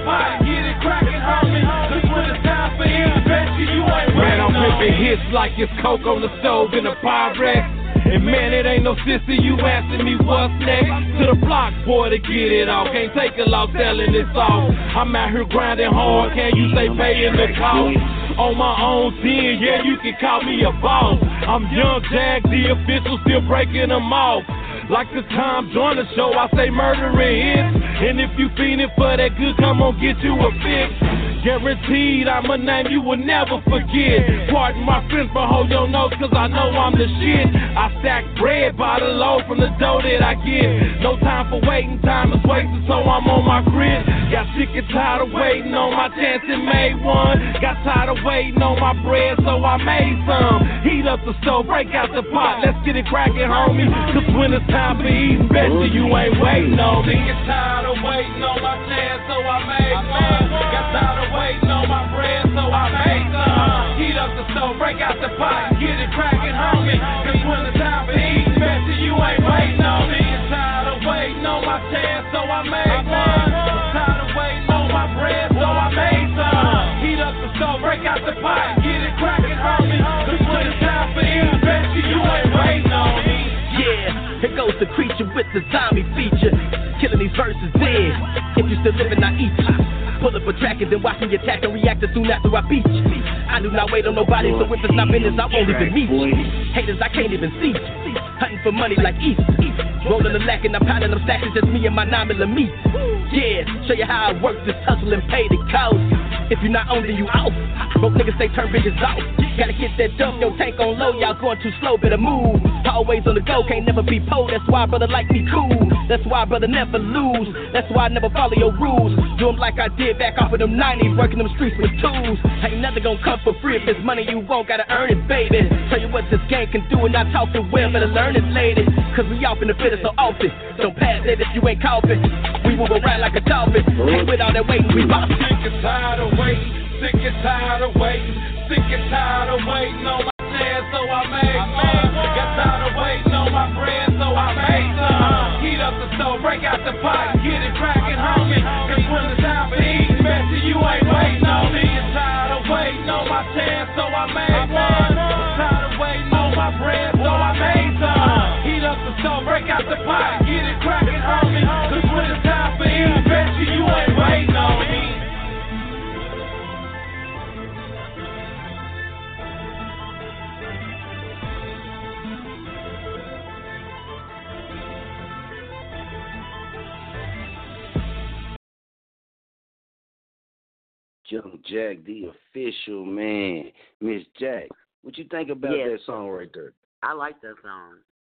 pot, get it crackin', homie. Cause when it's time for eating, bet you you ain't waiting. Man, I'm ripping hits like it's coke on the stove in a Pyrex. And man, it ain't no sister, you asking me what's next. To the block, boy, to get it off. Can't take a loss selling this off. I'm out here grinding hard, can you say paying the cost? On my own ten, yeah, you can call me a boss. I'm Young Jag, the official, still breaking them off. Like the Tom Joyner show, I say murdering hits. And if you feelin' for that good, come on, get you a fix. Guaranteed, I'm a name you will never forget. Pardon my friends for hold your nose, cause I know I'm the shit. I stack bread by the load from the dough that I get. No time for waiting, time is wasted, so I'm on my grid. Got sick and tired of waiting on my chance and made one. Got tired of waiting on my bread, so I made some. Heat up the stove, break out the pot, let's get it crackin', homie. Cause when it's time for eating, bet you you ain't waiting on me. Sick and tired of waiting on my chance, so I made one. Got tired of waiting on my bread, so I made some. Heat up the stove, break out the pot, get it crackin', homie. Cause when it's time for eating, bet you ain't waiting on me. I'm tired of waiting on my chance, so I made one. I'm tired of waiting on my bread, so I made some. Heat up the stove, break out the pot, get it crackin', homie. Cause when it's time for eating, bet you ain't waiting on me. Yeah, here goes the creature with the zombie feature. Killing these verses dead. If you still living, I eat you. Pull up a track and then watch me attack and react as soon after I beat you. I do not wait on nobody, so if it's not business, I won't even meet you. Haters, I can't even see you. Hunting for money like East. Rolling the lack and I'm pounding them stacks, it's just me and my nine millimeter. Yeah, show you how I work this hustle and pay the cost. If you're not on, then you off. Broke niggas say turn bitches off. Gotta get that dump, your tank on low, y'all going too slow, better move. Always on the go, can't never be pole, that's why brother like me cool. That's why brother never lose, that's why I never follow your rules. Do them like I did back off of them nineties, working them streets with tools. Ain't nothing gonna come for free, if it's money you want, gotta earn it, baby. Tell you what this game can do and not talk it well, better learn it, lady. Cause we off in the fitter so often, don't pass it if you ain't coughing. We move around like a dolphin, ain't with all that waiting, we bopping. Sick and tired of waiting, sick and tired of waiting, sick and tired of waiting on my chance, so I made one. Got tired of waiting on my bread, so I made some. Heat up the stove, break out the pot, get it crackin', homie. Cause when it's time for eating, bet you ain't waiting on me. I'm tired of waiting on my chance, so I made one. I'm tired of waiting on my bread, so I made some. Heat up the stove, break out the pot, get it crackin', homie. Cause when it's time for eating, bet you ain't waiting on me. Young Jag, the official, man. Miss Jack, what you think about Yes. that song right there? I like that song.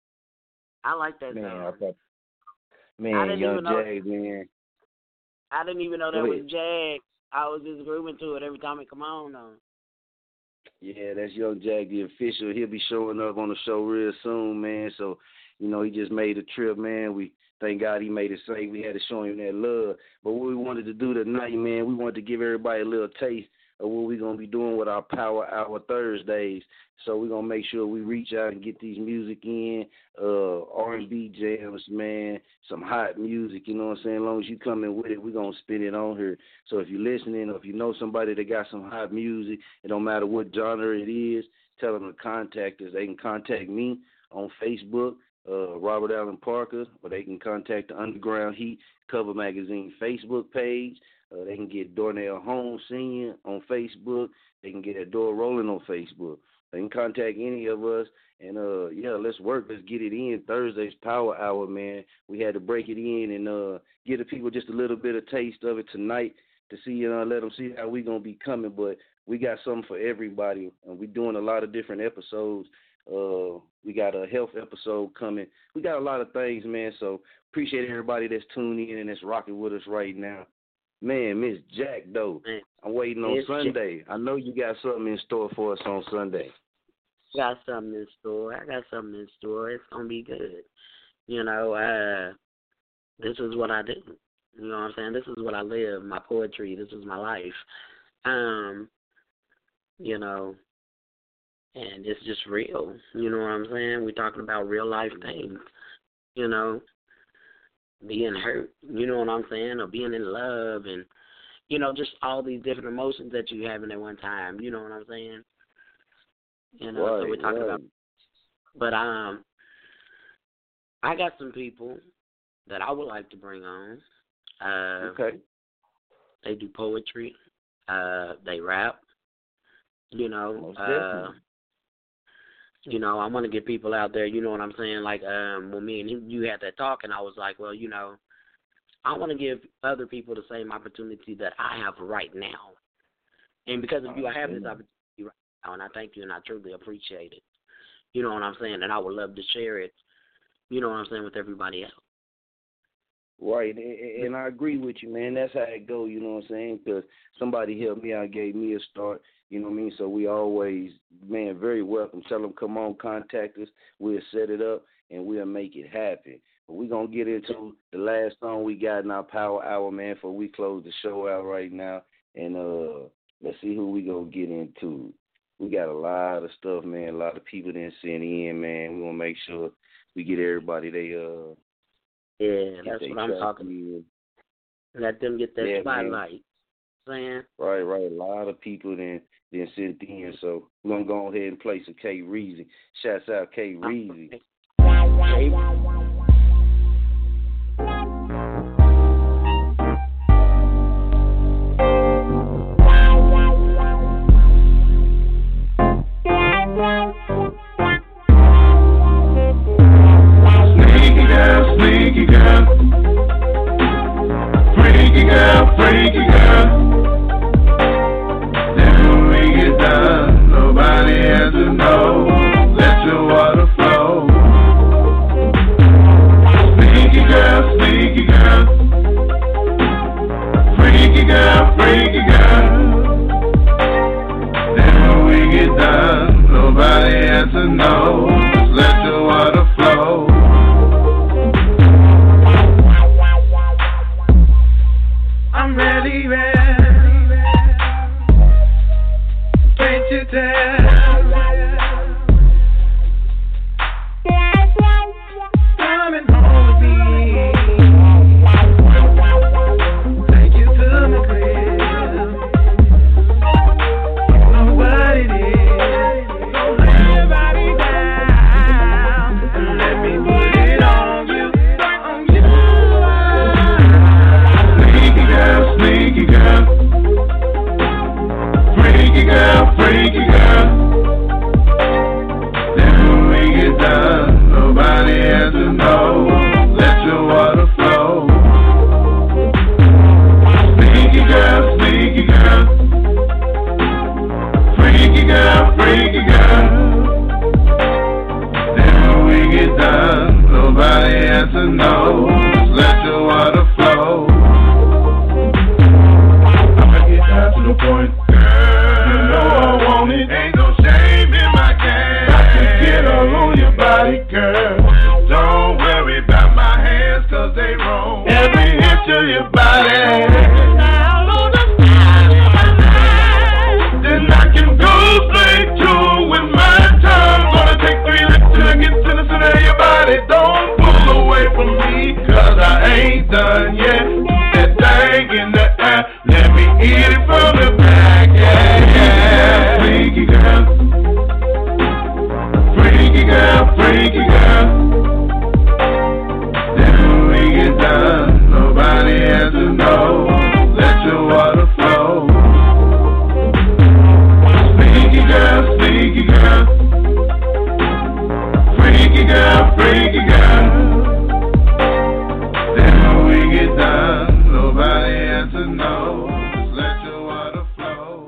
I like that Man, song. I thought, I man, didn't Young even know- Jag, man. I didn't even know that Go was ahead. Jag. I was just grooving to it every time it come on though. Yeah, that's Young Jag, the official. He'll be showing up on the show real soon, man. So, you know, he just made a trip, man. We thank God he made it safe. We had to show him that love. But what we wanted to do tonight, man, we wanted to give everybody a little taste of what we're going to be doing with our Power Hour Thursdays. So we're going to make sure we reach out and get these music in, uh, R and B jams, man, some hot music, you know what I'm saying? As long as you come in with it, we're going to spin it on here. So if you're listening or if you know somebody that got some hot music, it don't matter what genre it is, tell them to contact us. They can contact me on Facebook, uh, Robert Allen Parker, or they can contact the Underground Heat Cover Magazine Facebook page. Uh, they can get Dornell Holmes Senior on Facebook. They can get a Door Rolling on Facebook. They can contact any of us. And, uh, yeah, let's work. Let's get it in. Thursday's Power Hour, man. We had to break it in and uh, give the people just a little bit of taste of it tonight to see, uh, let them see how we going to be coming. But we got something for everybody. And we're doing a lot of different episodes. Uh, we got a health episode coming. We got a lot of things, man. So appreciate everybody that's tuning in and that's rocking with us right now. Man, Miss Jack, though, I'm waiting on Miss Sunday. Jack. I know you got something in store for us on Sunday. Got something in store. I got something in store. It's gonna be good. You know, uh, this is what I do. You know what I'm saying? This is what I live. My poetry. This is my life. Um, you know, and it's just real. You know what I'm saying? We're talking about real life things. You know, being hurt. You know what I'm saying? Or being in love and, you know, just all these different emotions that you having at one time. You know what I'm saying? You know, right, so we're talking right. about. But um, I got some people that I would like to bring on. Uh, okay. They do poetry. Uh, they rap. You know. Most Uh, definitely. you know, I want to get people out there. You know what I'm saying? Like um, when me and him, you had that talk, and I was like, well, you know, I want to give other people the same opportunity that I have right now. And because of you, I have this opportunity right now, and I thank you, and I truly appreciate it. You know what I'm saying? And I would love to share it, you know what I'm saying, with everybody else. Right, and, and I agree with you, man. That's how it go, you know what I'm saying? Because somebody helped me out, gave me a start, you know what I mean? So we always, man, very welcome. Tell them, come on, contact us. We'll set it up, and we'll make it happen. But we're going to get into the last song we got in our Power Hour, man, before we close the show out right now. And uh, let's see who we going to get into. We got a lot of stuff, man. A lot of people didn't send in, man. We want to make sure we get everybody they uh. Yeah, that's what I'm talking about. Let them get that yeah, spotlight. Saying? Right, right. A lot of people then then sent in, so we're gonna go ahead and play some K Reezy. Shouts out K Reezy. Sneaky girl, sneaky girl, freaky girl, freaky girl. Then when we get done, nobody has to know. Let your water flow. Sneaky girl, sneaky girl, freaky girl, freaky girl. Then when we get done, nobody has to know. Just let your water flow. I'm ready, ready. Can't you tell? Coming home with me. Take you to my crib. Know what it is. So lay your body down and let me put it on you, on you. Sneaky girl, sneaky girl, freaky girl, freaky girl. Then when we get done, nobody has to know. Let your water flow. Sneaky girl, sneaky girl, freaky girl, freaky girl. Then when we get done, nobody has to know. Just let your water flow. Down to the point, girl. You know I want it. Ain't no shame in my game. I can get all on your body, girl. Don't worry about my hands, cause they roam every inch of your body. Now on the side of my mind, then I can go straight to it with my tongue. Gonna take three licks till I get to the center of your body. Don't pull away from me, cause I ain't done yet. That thing in the air, let me eat it from the back, yeah, yeah. Freaky girl, freaky girl, freaky girl. Then when we get done, nobody has to know. Let your water flow. Sneaky girl, sneaky girl, freaky girl, freaky girl. Then when we get done, nobody has to know. Just let your water flow.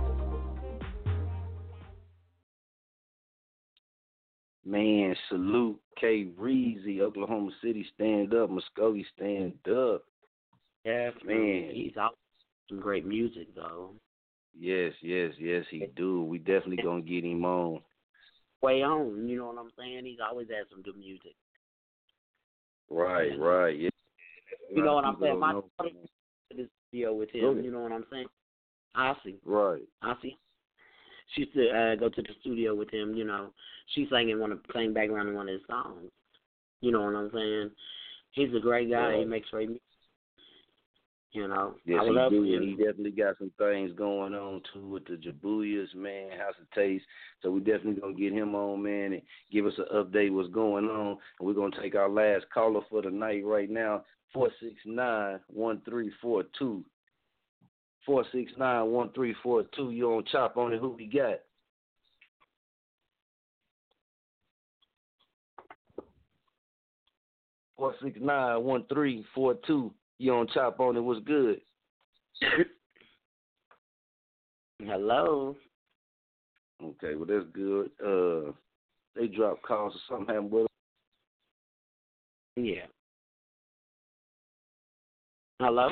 Man, salute K Reezy, Oklahoma City, stand up. Muskogee, stand up. Yeah, Man. He's out some great music though. Yes, yes, yes, he do. We definitely gonna get him on. Way on, you know what I'm saying? He's always had some good music. Right, right. Yeah. You know what I'm saying? My Know. daughter did this video with Go him. ahead. You know what I'm saying? I see. Right. I see. She used to uh, go to the studio with him. You know, she sang in one of sang background in one of his songs. You know what I'm saying? He's a great guy. Yeah. He makes great music. You know, Yes, I would he love do. for you. And he definitely got some things going on too with the Jabuyas, man, House of Taste. So we definitely gonna get him on, man, and give us an update what's going on. And we're gonna take our last caller for the night right now. Four six nine one three four two. Four six nine one three four two. You on Chop On It? Who we got? Four six nine one three four two. You on Chop On It? What's good? Hello. Okay, well that's good. Uh, they dropped calls or something happened with them. Yeah. Hello.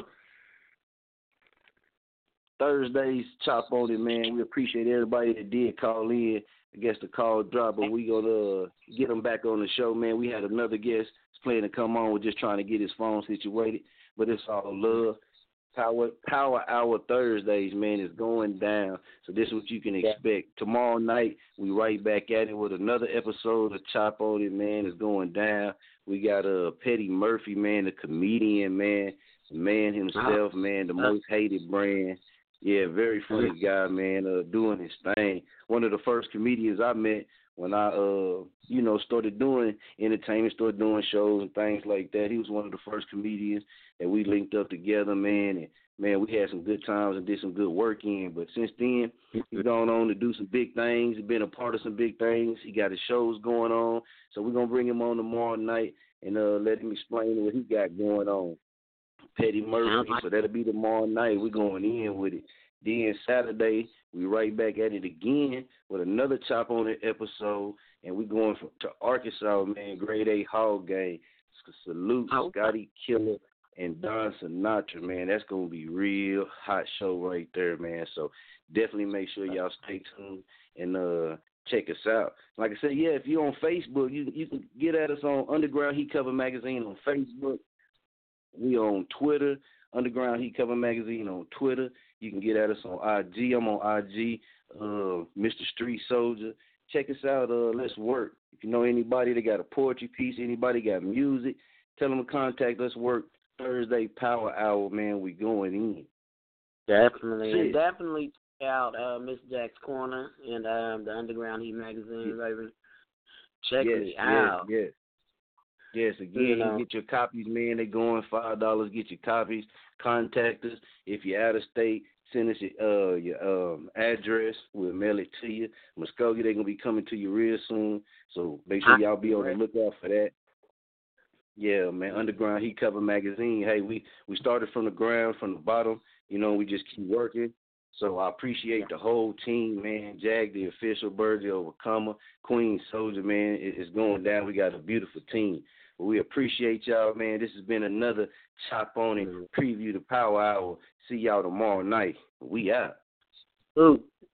Thursdays, Chop On It, man. We appreciate everybody that did call in. I guess the call dropped, but we gonna uh, get them back on the show, man. We had another guest planning to come on. We're just trying to get his phone situated, but it's all love. Power Power Hour Thursdays, man, is going down. So this is what you can expect. Tomorrow night, we right back at it with another episode of Chop On It, man. It's going down. We got uh, Petty Murphy, man, the comedian, man, the man himself, man, the most hated brand. Yeah, very funny guy, man, uh, doing his thing. One of the first comedians I met when I, uh, you know, started doing entertainment, started doing shows and things like that. He was one of the first comedians that we linked up together, man. And, man, we had some good times and did some good work in. But since then, he's gone on to do some big things. He's been a part of some big things. He got his shows going on. So we're going to bring him on tomorrow night and uh, let him explain what he got going on. Petty Murphy. So that'll be tomorrow night. We're going in with it. Then Saturday, we right back at it again with another Chop On It episode, and we're going from, to Arkansas, man, Grade A Hog Game. Salute oh. Scotty Killer and Don Sinatra, man. That's going to be real hot show right there, man. So definitely make sure y'all stay tuned and uh, check us out. Like I said, yeah, if you're on Facebook, you, you can get at us on Underground Heat Cover Magazine on Facebook. We on Twitter, Underground Heat Cover Magazine on Twitter. You can get at us on I G. I'm on I G, uh, Mister Street Soldier. Check us out. Uh, let's work. If you know anybody that got a poetry piece, anybody got music, tell them to contact us. Work Thursday Power Hour, man. We going in. Definitely. See And it. definitely check out uh, Miss Jack's Corner and um, the Underground Heat Magazine, baby. Check yes, me yes, out. Yes, yes. Again, You know. get your copies, man. They going five dollars. Get your copies. Contact us. If you're out of state, send us your, uh, your um, address. We'll mail it to you. Muskogee, they're going to be coming to you real soon. So make sure y'all be on the lookout for that. Yeah, man. Underground Heat Cover Magazine. Hey, we, we started from the ground, from the bottom. You know, we just keep working. So I appreciate the whole team, man. Jag, the official, Birdie Overcomer, Queen Soldier, man. It, it's going down. We got a beautiful team. But we appreciate y'all, man. This has been another Chop On It preview to Power Hour. See y'all tomorrow night. We out. Ooh.